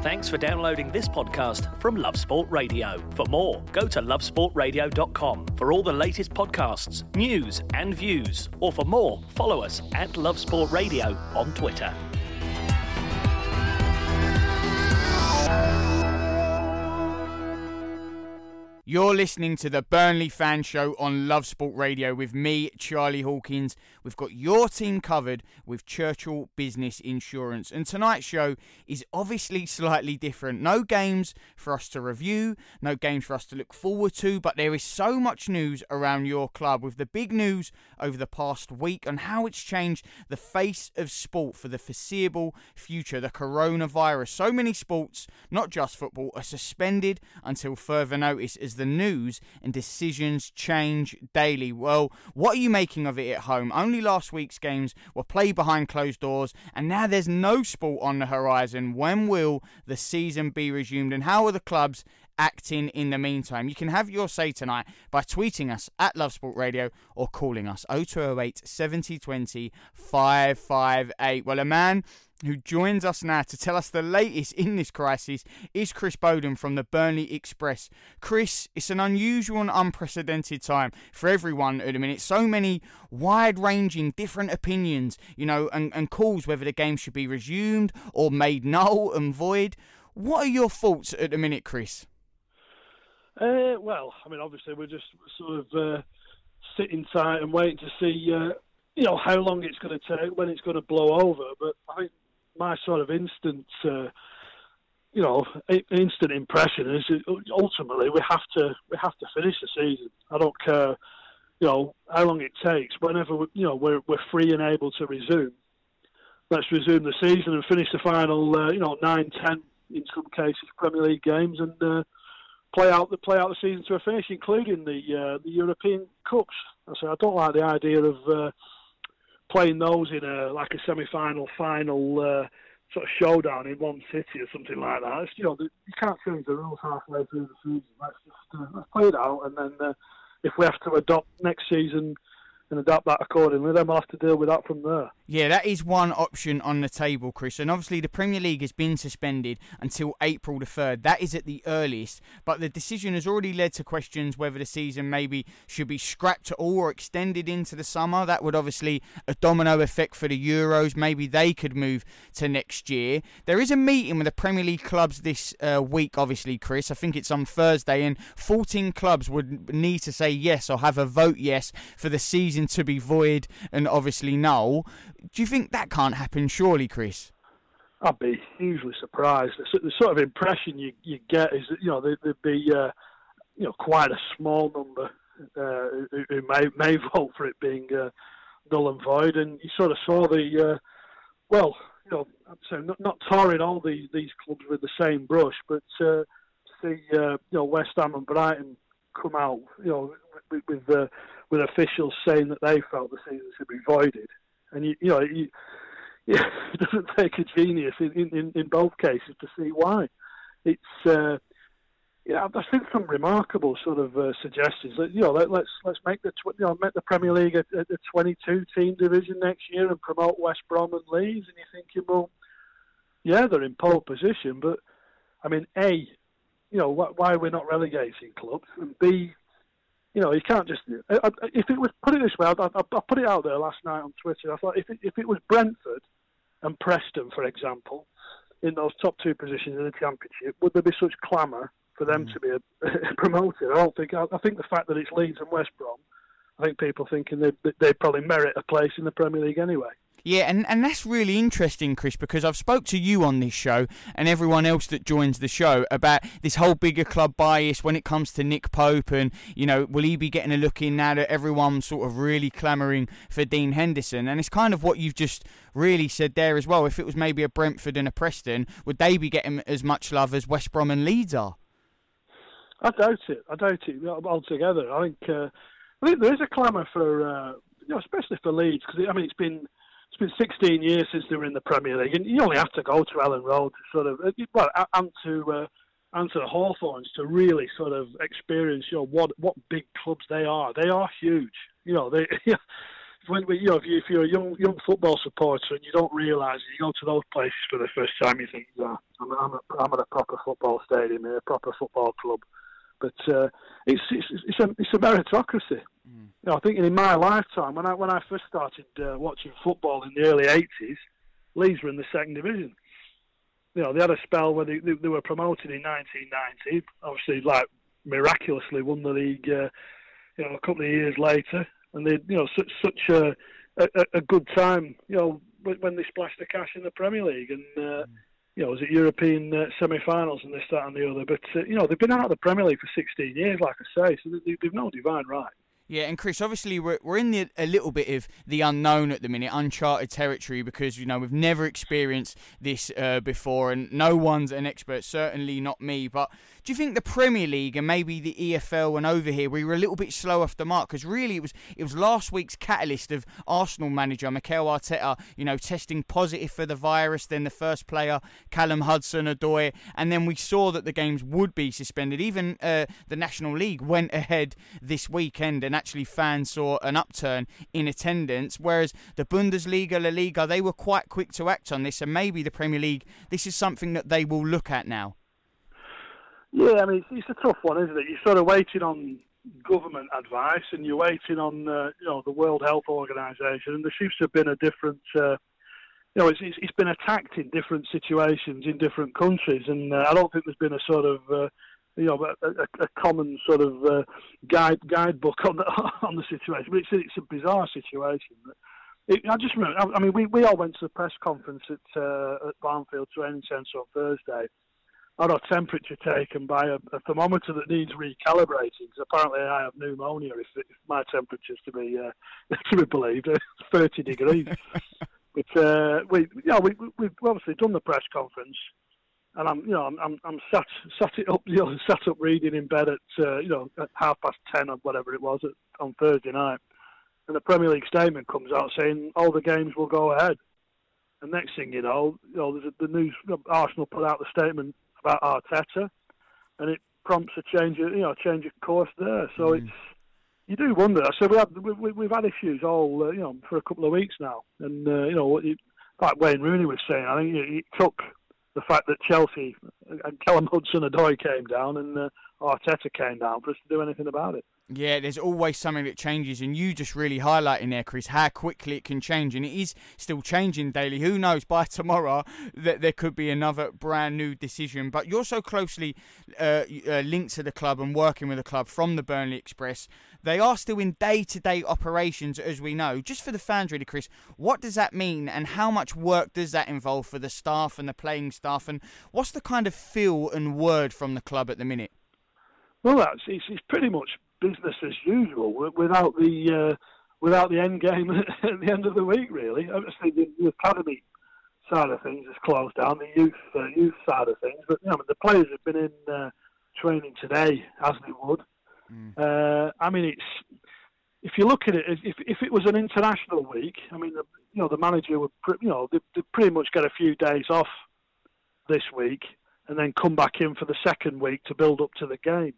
Thanks for downloading this podcast from Love Sport Radio. For more, go to lovesportradio.com for all the latest podcasts, news and views. Or for more, follow us at Love Sport Radio on Twitter. You're listening to the Burnley Fan Show on Love Sport Radio with me, Charlie Hawkins. We've got your team covered with Churchill Business Insurance. And tonight's show is obviously slightly different. No games for us to review, no games for us to look forward to, but there is so much news around your club, with the big news over the past week on how it's changed the face of sport for the foreseeable future, the coronavirus. So many sports, not just football, are suspended until further notice as the news and decisions change daily. Well, what are you making of it at home? Only last week's games were played behind closed doors, and now there's no sport on the horizon. When will the season be resumed, and how are the clubs acting in the meantime? You can have your say tonight by tweeting us at Love Sport Radio or calling us 0208 70 20 558. Well, a man who joins us now to tell us the latest in this crisis is Chris Bowden from the Burnley Express. Chris, it's an unusual and unprecedented time for everyone at the minute. So many wide-ranging different opinions, and calls whether the game should be resumed or made null and void. What are your thoughts at the minute, Chris? Well, I mean, obviously we're just sort of sitting tight and waiting to see, how long it's going to take, when it's going to blow over. But I think my sort of instant impression is ultimately we have to finish the season. I don't care, how long it takes. Whenever we're free and able to resume, let's resume the season and finish the final, 9, 10 in some cases Premier League games and play out the season to a finish, including the European Cups. So I don't like the idea of playing those in a semi-final, final sort of showdown in one city or something like that. It's, you can't change the rules halfway through the season. Let's play it out, and then if we have to adopt next season and adapt that accordingly, then we'll have to deal with that from there. Yeah, that is one option on the table, Chris. And obviously the Premier League has been suspended until April the 3rd. That is at the earliest. But the decision has already led to questions whether the season maybe should be scrapped at all or extended into the summer. That would obviously a domino effect for the Euros. Maybe they could move to next year. There is a meeting with the Premier League clubs this week, obviously, Chris. I think it's on Thursday. And 14 clubs would need to say yes or have a vote yes for the season to be void and obviously null. Do you think that can't happen, surely, Chris? I'd be hugely surprised. The sort of impression you get is that there'd be quite a small number who may vote for it being null and void, and you sort of saw not tarring all these clubs with the same brush, but to see West Ham and Brighton come out with officials saying that they felt the season should be voided. And it doesn't take a genius in both cases to see why. It's I've seen some remarkable sort of suggestions that let's make the Premier League a 22-team division next year and promote West Brom and Leeds. And you're thinking, well, yeah, they're in pole position, but I mean, A, why are we not relegating clubs, and B, you can't just. If it was, put it this way, I put it out there last night on Twitter. I thought if it was Brentford and Preston, for example, in those top two positions in the Championship, would there be such clamour for them to be promoted? I don't think. I think the fact that it's Leeds and West Brom, I think people thinking they probably merit a place in the Premier League anyway. Yeah, and that's really interesting, Chris, because I've spoke to you on this show and everyone else that joins the show about this whole bigger club bias when it comes to Nick Pope and, will he be getting a look in now that everyone's sort of really clamouring for Dean Henderson? And it's kind of what you've just really said there as well. If it was maybe a Brentford and a Preston, would they be getting as much love as West Brom and Leeds are? I doubt it altogether. I think there is a clamour for, especially for Leeds, because it's been 16 years since they were in the Premier League, and you only have to go to Ellen Road to sort of, and to the Hawthorns to really sort of experience, what big clubs they are. They are huge. if you're a young football supporter and you don't realise it, you go to those places for the first time, you think, yeah, I'm at a proper football stadium here, a proper football club. But it's a meritocracy. I think in my lifetime, when I first started watching football in the early '80s, Leeds were in the second division. They had a spell where they were promoted in 1990. Obviously, like miraculously won the league. A couple of years later, and they such a good time. When they splashed the cash in the Premier League and. Was it European semi-finals and this, that and the other. But, they've been out of the Premier League for 16 years, like I say, so they've no divine right. Yeah, and Chris, obviously we're in a little bit of the unknown at the minute, uncharted territory, because we've never experienced this before, and no one's an expert, certainly not me. But do you think the Premier League and maybe the EFL and over here we were a little bit slow off the mark? Because really it was last week's catalyst of Arsenal manager Mikel Arteta, testing positive for the virus. Then the first player, Callum Hudson-Odoi, and then we saw that the games would be suspended. Even the National League went ahead this weekend, and actually fans saw an upturn in attendance, whereas the Bundesliga, La Liga, they were quite quick to act on this, and maybe the Premier League, this is something that they will look at now. Yeah, I mean, it's a tough one, isn't it? You're sort of waiting on government advice, and you're waiting on the World Health Organization, and there seems to have been a different it's been attacked in different situations in different countries, and I don't think there's been a sort of a common sort of guidebook on the situation. But it's a bizarre situation. I just remember. I mean, we all went to the press conference at Barnfield Training Centre on Thursday. Had our temperature taken by a thermometer that needs recalibrating, because apparently I have pneumonia if my temperature's to be believed. It's 30 degrees. But we've obviously done the press conference. And I'm sat up reading in bed at 10:30 or whatever it was on Thursday night, and the Premier League statement comes out saying all the games will go ahead. And next thing you know, there's the news. Arsenal put out the statement about Arteta, and it prompts a change of course there. So it's you do wonder. So we've had issues all for a couple of weeks now, and like Wayne Rooney was saying, I think it took the fact that Chelsea and Callum Hudson-Odoi came down and Arteta came down for us to do anything about it. Yeah, there's always something that changes, and you just really highlighting there, Chris, how quickly it can change, and it is still changing daily. Who knows, by tomorrow that there could be another brand new decision. But you're so closely linked to the club and working with the club from the Burnley Express. They are still in day-to-day operations, as we know. Just for the fans, really, Chris, what does that mean, and how much work does that involve for the staff and the playing staff, and what's the kind of feel and word from the club at the minute? Well, it's pretty much business as usual without the end game at the end of the week, really. Obviously, the academy side of things is closed down, the youth side of things, but the players have been in training today as they would. I mean, if you look at it, if it was an international week, I mean, the manager would they pretty much get a few days off this week and then come back in for the second week to build up to the game.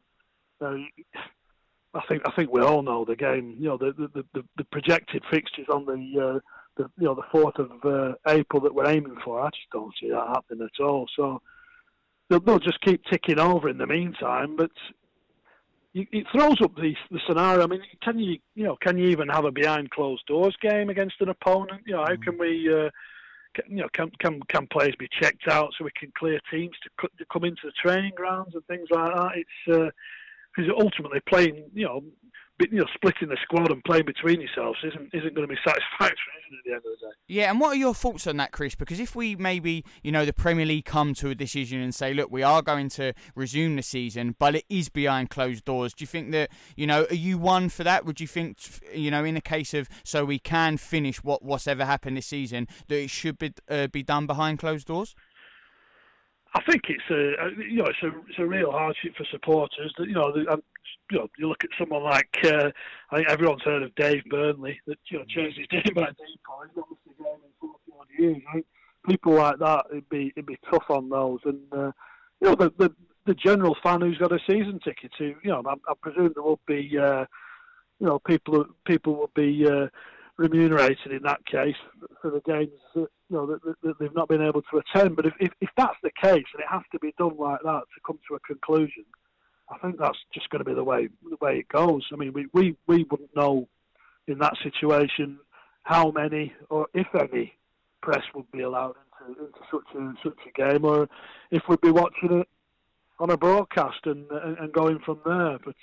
I think we all know the game. The projected fixtures on the 4th of April that we're aiming for. I just don't see that happening at all. So they'll just keep ticking over in the meantime. But it throws up the scenario. I mean, can you even have a behind closed doors game against an opponent? How can we? Can players be checked out so we can clear teams to come into the training grounds and things like that? It's because ultimately playing, splitting the squad and playing between yourselves isn't going to be satisfactory, isn't it, at the end of the day? Yeah, and what are your thoughts on that, Chris? Because if we maybe, the Premier League come to a decision and say, look, we are going to resume the season, but it is behind closed doors, do you think that, are you one for that? Would you think, in the case of, so we can finish what's ever happened this season, that it should be done behind closed doors? I think it's a real hardship for supporters. That you look at someone like I think everyone's heard of Dave Burnley that changed his name by Deco. He's not missed a game in 40 odd years. I think people like that it'd be tough on those. And the general fan who's got a season ticket, I presume there will be people will be remunerated in that case for the games that they've not been able to attend. But if that's the case, and it has to be done like that to come to a conclusion, I think that's just going to be the way it goes. I mean, we wouldn't know in that situation how many or if any press would be allowed into such a game, or if we'd be watching it on a broadcast and going from there. But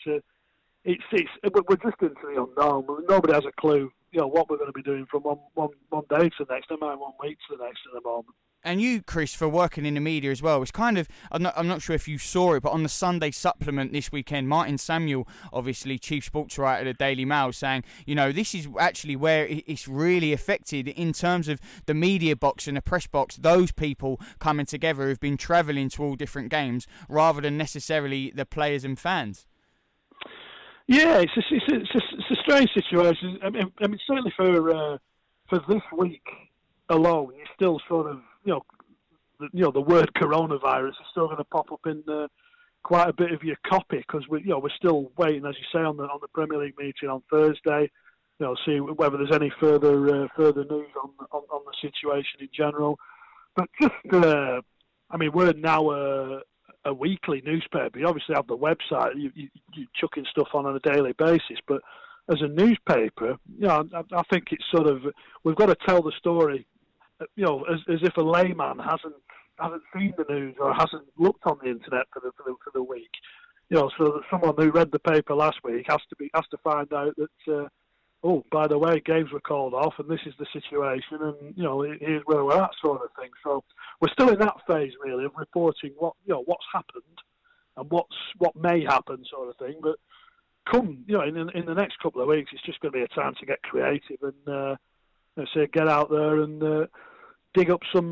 we're just into the unknown. Nobody has a clue, what we're going to be doing from one day to the next, no matter 1 week to the next at the moment. And you, Chris, for working in the media as well, it's kind of, I'm not sure if you saw it, but on the Sunday supplement this weekend, Martin Samuel, obviously chief sports writer at the Daily Mail, saying, this is actually where it's really affected in terms of the media box and the press box, those people coming together who've been travelling to all different games rather than necessarily the players and fans. Yeah, it's a strange situation. I mean, certainly for this week alone, you're still sort of, the word coronavirus is still going to pop up in quite a bit of your copy, because we're still waiting, as you say, on the Premier League meeting on Thursday. See whether there's any further news on the situation in general. But just, we're now a weekly newspaper. You obviously have the website. You're chucking stuff on a daily basis, but as a newspaper, I think it's sort of, we've got to tell the story, as if a layman hasn't seen the news or hasn't looked on the internet for the week. So that someone who read the paper last week has to find out that by the way, games were called off and this is the situation, and here's where we're at, sort of thing. So we're still in that phase really of reporting what's happened and what may happen, sort of thing. But come in the next couple of weeks, it's just going to be a time to get creative and get out there and dig up some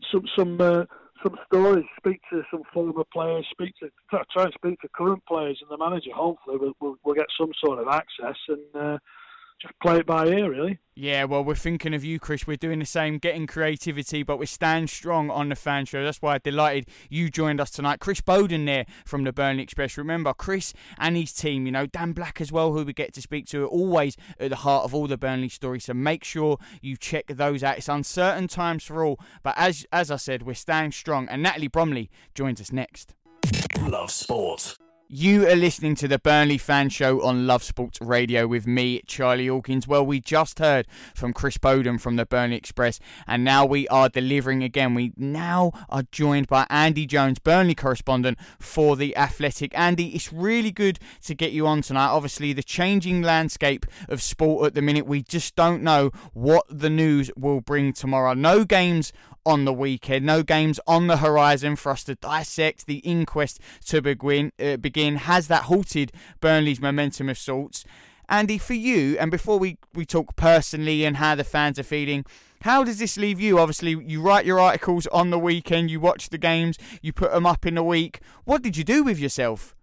stories, speak to some former players, try and speak to current players and the manager. Hopefully we'll get some sort of access and just play it by ear, really. Yeah, well, we're thinking of you, Chris. We're doing the same, getting creativity, but we stand strong on the Fan Show. That's why I'm delighted you joined us tonight. Chris Bowden there from the Burnley Express. Remember, Chris and his team, Dan Black as well, who we get to speak to, are always at the heart of all the Burnley stories. So make sure you check those out. It's uncertain times for all, but as I said, we're staying strong. And Natalie Bromley joins us next. Love Sport. You are listening to the Burnley Fan Show on Love Sports Radio with me, Charlie Hawkins. Well, we just heard from Chris Bowden from the Burnley Express, and now we are delivering again. We now are joined by Andy Jones, Burnley correspondent for The Athletic. Andy, it's really good to get you on tonight. Obviously, the changing landscape of sport at the minute, we just don't know what the news will bring tomorrow. No games on the weekend, no games on the horizon for us to dissect. The inquest to begin. Has that halted Burnley's momentum of sorts? Andy, for you, and before we talk personally and how the fans are feeling, how does this leave you? Obviously, you write your articles on the weekend, you watch the games, you put them up in the week. What did you do with yourself?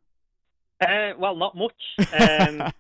Well, not much. To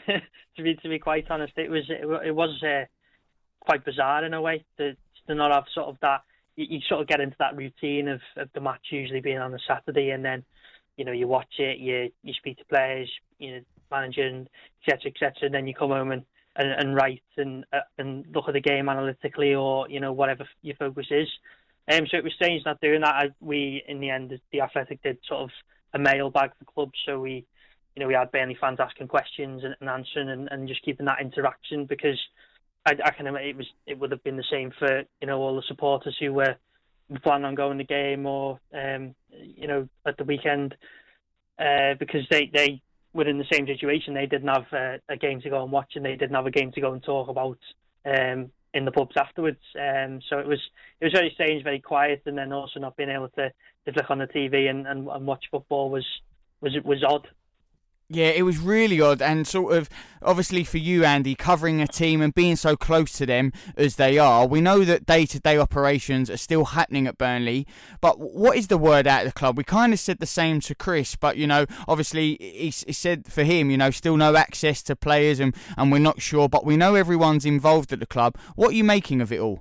be quite honest, it was quite bizarre in a way to not have sort of that. You sort of get into that routine of the match usually being on a Saturday, and then you watch it, you speak to players, manager, and et cetera, and then you come home and write and look at the game analytically, or whatever your focus is. So it was strange not doing that. We in the end, The Athletic did sort of a mailbag for clubs, so we had Burnley fans asking questions and answering and just keeping that interaction, because I can imagine it would have been the same for all the supporters who were planning on going to the game or at the weekend, because they were in the same situation. They didn't have a game to go and watch, and they didn't have a game to go and talk about in the pubs afterwards. So it was very strange, very quiet, and then also not being able to click on the TV and watch football was odd. Yeah, it was really odd, and sort of, obviously for you, Andy, covering a team and being so close to them as they are, we know that day-to-day operations are still happening at Burnley, but what is the word out of the club? We kind of said the same to Chris, but, obviously he said for him, still no access to players, and we're not sure, but we know everyone's involved at the club. What are you making of it all?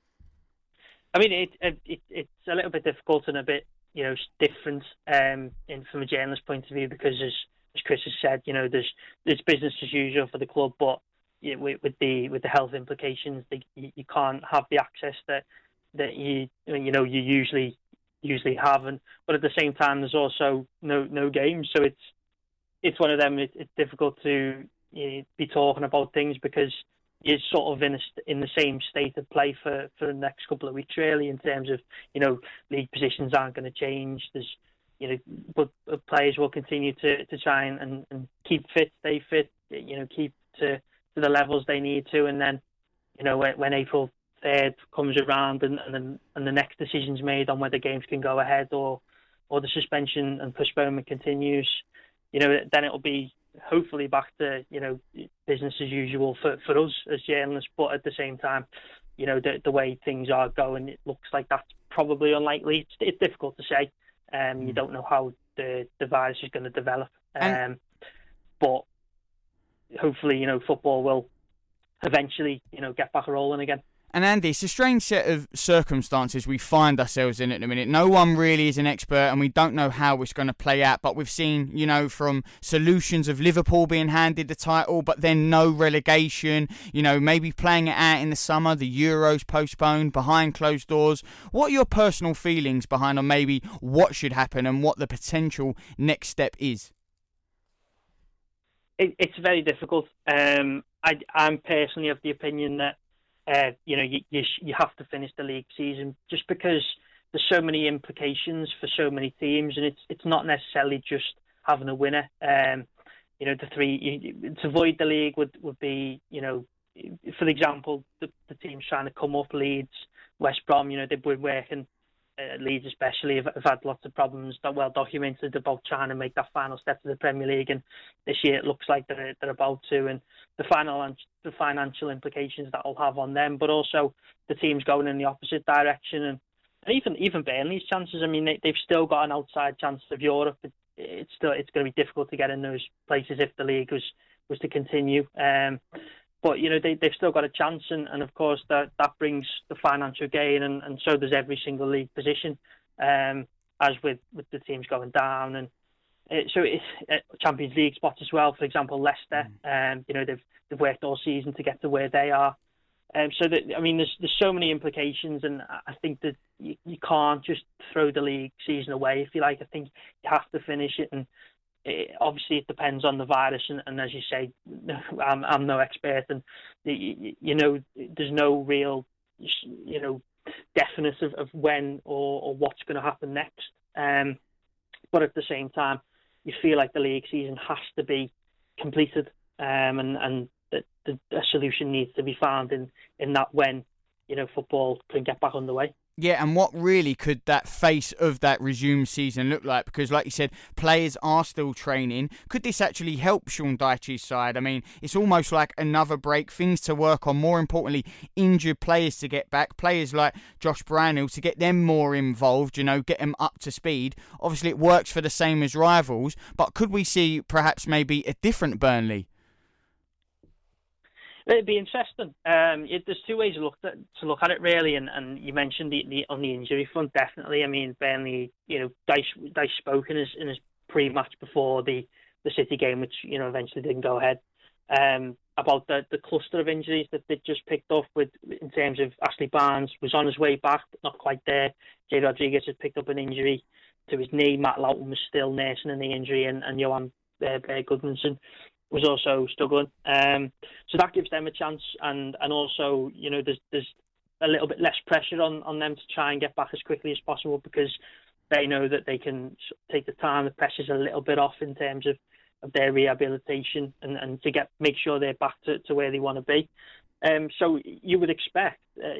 I mean, it's a little bit difficult and a bit, different from a journalist point of view, because as Chris has said, there's business as usual for the club, but with the health implications, you can't have the access that you usually have, but at the same time there's also no games, so it's one of them. It's difficult to be talking about things because you're sort of in the same state of play for the next couple of weeks, really, in terms of league positions aren't going to change. There's but players will continue to try and keep fit, stay fit, keep to the levels they need to, and then when April 3rd comes around and the next decision's made on whether games can go ahead or the suspension and postponement continues, then it'll be hopefully back to business as usual for us as journalists. But at the same time, the way things are going, it looks like that's probably unlikely. It's difficult to say. You don't know how the virus is going to develop, but hopefully football will eventually get back rolling again. And Andy, it's a strange set of circumstances we find ourselves in at the minute. No one really is an expert and we don't know how it's going to play out. But we've seen, from solutions of Liverpool being handed the title, but then no relegation, maybe playing it out in the summer, the Euros postponed, behind closed doors. What are your personal feelings behind on maybe what should happen and what the potential next step is? It's very difficult. I'm personally of the opinion that you have to finish the league season just because there's so many implications for so many teams, and it's not necessarily just having a winner. The three to avoid the league would be, for example, the teams trying to come up, Leeds, West Brom. They've been working. Leeds especially have had lots of problems that well documented about trying to make that final step to the Premier League, and this year it looks like they're about to, and the financial implications that will have on them, but also the teams going in the opposite direction, and even Burnley's chances. I mean, they've still got an outside chance of Europe. It's going to be difficult to get in those places if the league was to continue. But they've still got a chance, and of course that brings the financial gain, and so does every single league position, as with the teams going down, and so it's Champions League spots as well. For example, Leicester, they've worked all season to get to where they are, so that there's so many implications, and I think that you can't just throw the league season away, if you like. I think you have to finish it, and obviously it depends on the virus, and as you say, I'm no expert, and there's no real definite of when or what's going to happen next, but at the same time you feel like the league season has to be completed, and that a solution needs to be found in that when football can get back underway. Yeah, and what really could that face of that resumed season look like? Because like you said, players are still training. Could this actually help Sean Dyche's side? I mean, it's almost like another break, things to work on. More importantly, injured players to get back. Players like Josh Brownhill to get them more involved, get them up to speed. Obviously, it works for the same as rivals. But could we see perhaps maybe a different Burnley? It'd be interesting. There's two ways to look at it, really, and you mentioned on the injury front, definitely. I mean, Burnley, Dyche spoke in his pre-match before the City game, which eventually didn't go ahead, about the cluster of injuries that they just picked up in terms of Ashley Barnes was on his way back, but not quite there. Jay Rodriguez had picked up an injury to his knee. Matt Loughton was still nursing in the injury, and Johan Gudmundsson was also struggling, so that gives them a chance, and also there's a little bit less pressure on them to try and get back as quickly as possible, because they know that they can take the time. The pressure's a little bit off in terms of their rehabilitation, and to make sure they're back to where they want to be. So you would expect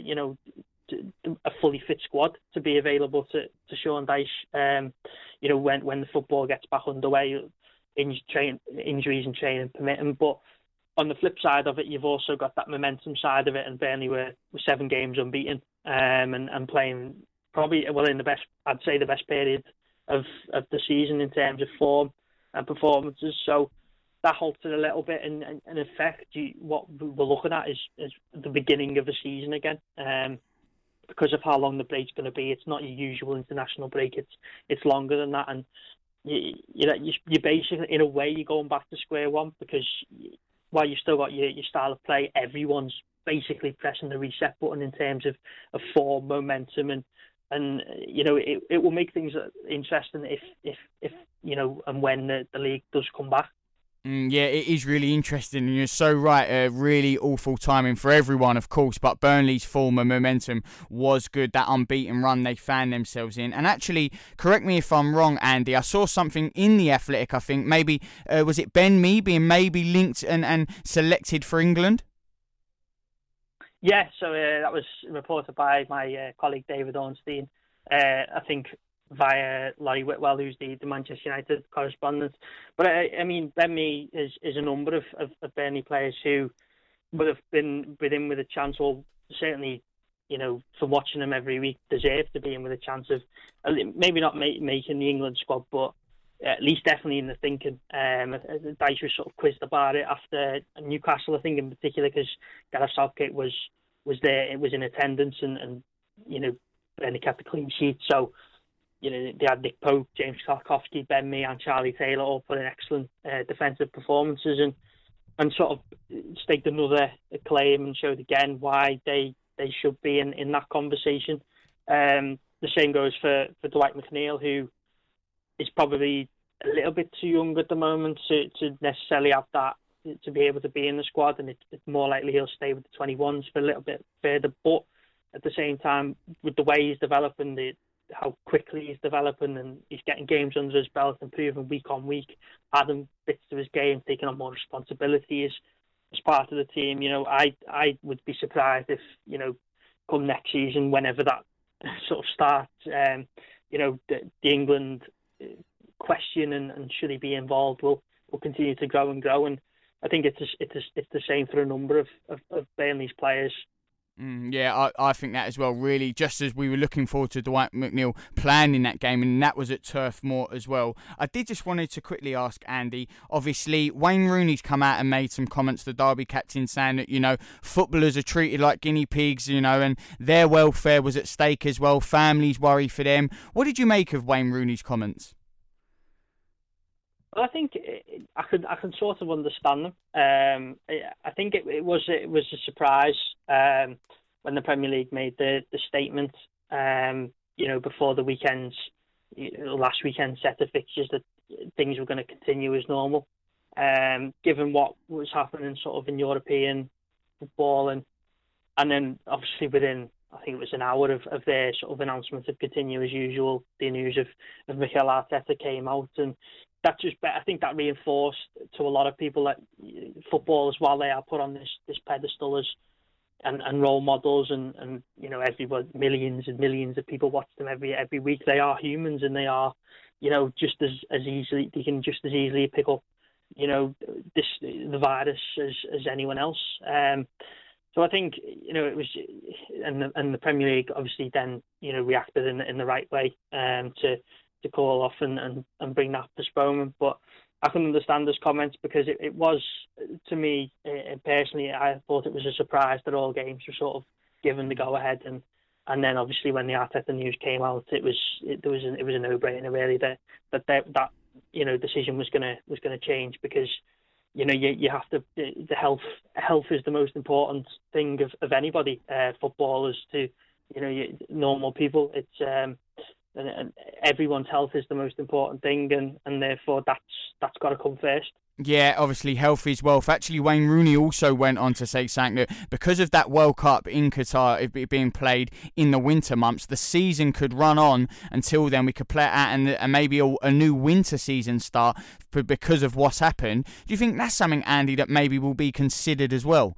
a fully fit squad to be available to Sean Dyche when the football gets back underway, injuries and training permitting. But on the flip side of it, you've also got that momentum side of it, and Burnley were 7 games unbeaten, and playing probably in the best period of the season in terms of form and performances. So that halted a little bit, and in effect, what we're looking at is the beginning of the season again. Because of how long the break's going to be, it's not your usual international break. It's longer than that, and you're basically, in a way, you're going back to square one, because while you've still got your style of play, everyone's basically pressing the reset button in terms of form, momentum, and it will make things interesting if and when the league does come back. Yeah, it is really interesting, and you're so right. Really awful timing for everyone, of course, but Burnley's form and momentum was good. That unbeaten run they found themselves in. And actually, correct me if I'm wrong, Andy, I saw something in The Athletic, I think, maybe, was it Ben Mee being maybe linked and selected for England? Yeah, so that was reported by my colleague David Ornstein, I think, via Laurie Whitwell, who's the Manchester United correspondent. But I mean, Ben Mee is a number of Burnley players who would have been within with a chance, or certainly, from watching them every week, deserve to be in with a chance of maybe not making the England squad, but at least definitely in the thinking. Dyche was sort of quizzed about it after Newcastle, I think, in particular, because Gareth Southgate was there, it was in attendance, and Burnley kept a clean sheet. So, they had Nick Pope, James Tarkowski, Ben Mee and Charlie Taylor all put in excellent defensive performances and sort of staked another claim and showed again why they should be in that conversation. The same goes for Dwight McNeil, who is probably a little bit too young at the moment to necessarily have that, to be able to be in the squad, and it's more likely he'll stay with the 21s for a little bit further. But at the same time, with the way he's developing, how quickly he's developing, and he's getting games under his belt, improving week on week, adding bits to his game, taking on more responsibility as part of the team. I would be surprised if, come next season, whenever that sort of starts, the England question and should he be involved will continue to grow and grow. And I think it's the same for a number of Burnley's players. Yeah, I think that as well, really, just as we were looking forward to Dwight McNeil playing in that game, and that was at Turf Moor as well. I did just wanted to quickly ask Andy, obviously Wayne Rooney's come out and made some comments, the Derby captain, saying that, footballers are treated like guinea pigs, and their welfare was at stake as well, families worry for them. What did you make of Wayne Rooney's comments? Well, I think I can sort of understand them. I think it was a surprise when the Premier League made the statement, before the weekend's last weekend set of fixtures, that things were going to continue as normal. Given what was happening sort of in European football, and then obviously within, I think it was an hour of their sort of announcement of continue as usual, the news of Mikel Arteta came out, and that I think that reinforced to a lot of people that footballers, while they are put on this pedestal as and role models, and everybody, millions and millions of people watch them every week, they are humans, and they are, just as easily, they can just as easily pick up, the virus as anyone else. So I think, it was, and the Premier League obviously then, reacted in the right way to call off and bring that postponement. But I can understand those comments, because it was, to me personally, I thought it was a surprise that all games were sort of given the go ahead, and then obviously when the Arteta news came out, it was a no-brainer really that decision was gonna change, because you have to, the health is the most important thing of anybody, footballers to normal people. It's and everyone's health is the most important thing, and therefore that's got to come first. Yeah, obviously health is wealth. Actually, Wayne Rooney also went on to say something that because of that World Cup in Qatar being played in the winter months, the season could run on until then. We could play it out, and maybe a new winter season start because of what's happened. Do you think that's something, Andy, that maybe will be considered as well?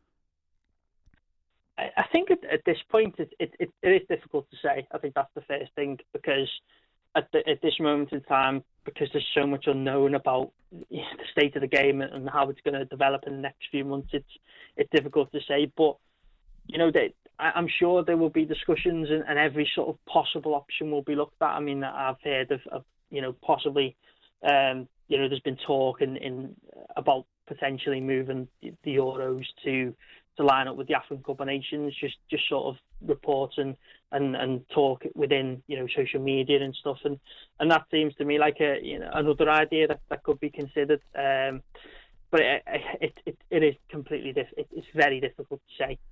I think at this point it is difficult to say. I think that's the first thing, because at this moment in time, because there's so much unknown about the state of the game and how it's going to develop in the next few months, it's difficult to say. But I'm sure there will be discussions, and every sort of possible option will be looked at. I mean, I've heard of possibly there's been talk in about potentially moving the Euros to line up with the African Cup of Nations, just sort of reports and talk within social media and stuff, and that seems to me like another idea that could be considered. but it is completely it's very difficult to say.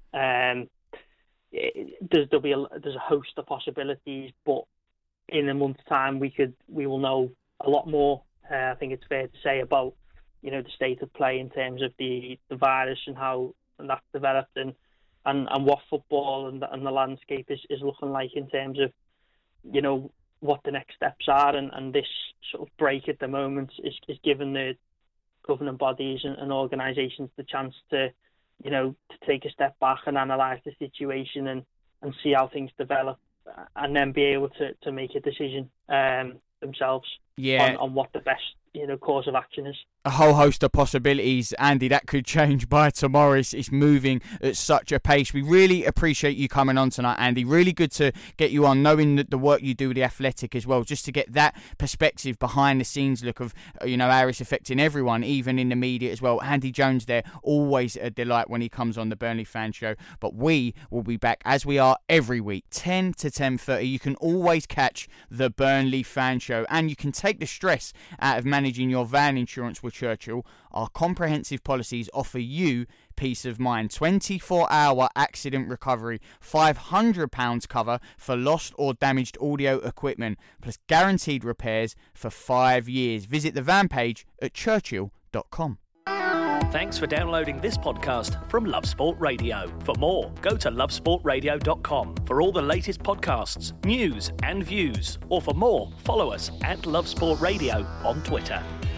There's a host of possibilities, but in a month's time we will know a lot more. I think it's fair to say about the state of play in terms of the virus and how that's developed and what football and the landscape is looking like in terms of what the next steps are, and this sort of break at the moment is giving the governing bodies and organisations the chance to take a step back and analyse the situation and see how things develop, and then be able to make a decision themselves on what the best course of action is. A whole host of possibilities, Andy, that could change by tomorrow. It's moving at such a pace. We really appreciate you coming on tonight, Andy. Really good to get you on, knowing that the work you do with The Athletic as well, just to get that perspective behind the scenes look of how it's affecting everyone, even in the media as well. Andy Jones there, always a delight when he comes on the Burnley Fan Show. But we will be back, as we are every week, 10 to 10:30. You can always catch the Burnley Fan Show, and you can take the stress out of managing your van insurance with Churchill. Our comprehensive policies offer you peace of mind. 24-hour accident recovery, £500 cover for lost or damaged audio equipment, plus guaranteed repairs for 5 years. Visit the van page at churchill.com. Thanks for downloading this podcast from Love Sport Radio. For more, go to lovesportradio.com for all the latest podcasts, news and views. Or for more, follow us at Love Sport Radio on Twitter.